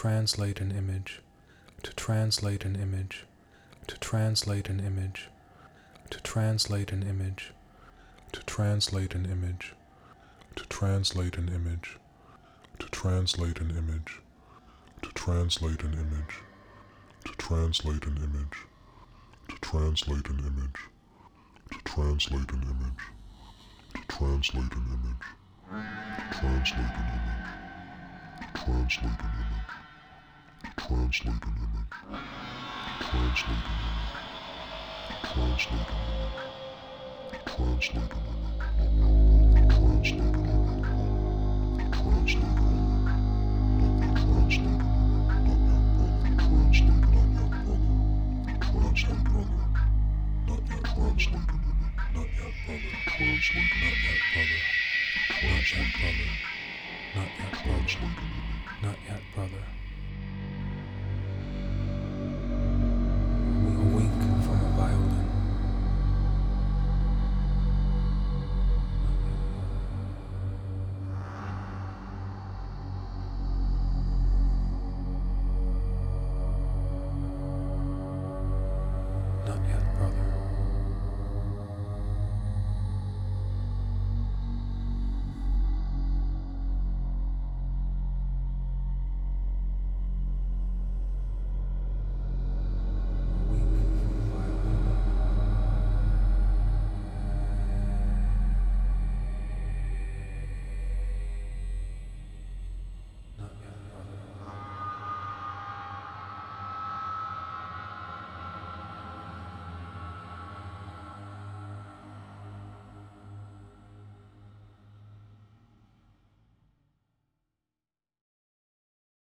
translate an image, to translate an image, to translate an image, to translate an image, to translate an image, to translate an image, to translate an image, to translate an image, to translate an image, to translate an image, to translate an image, to translate an image, translate an image, translate an image, translate an image, translate an image, translate an image, translate an image, translate an image, translate an image, translate an image, translate brother, not yet translate an image, not yet brother, translate not yet brother, translate brother, not yet brother, not yet brother.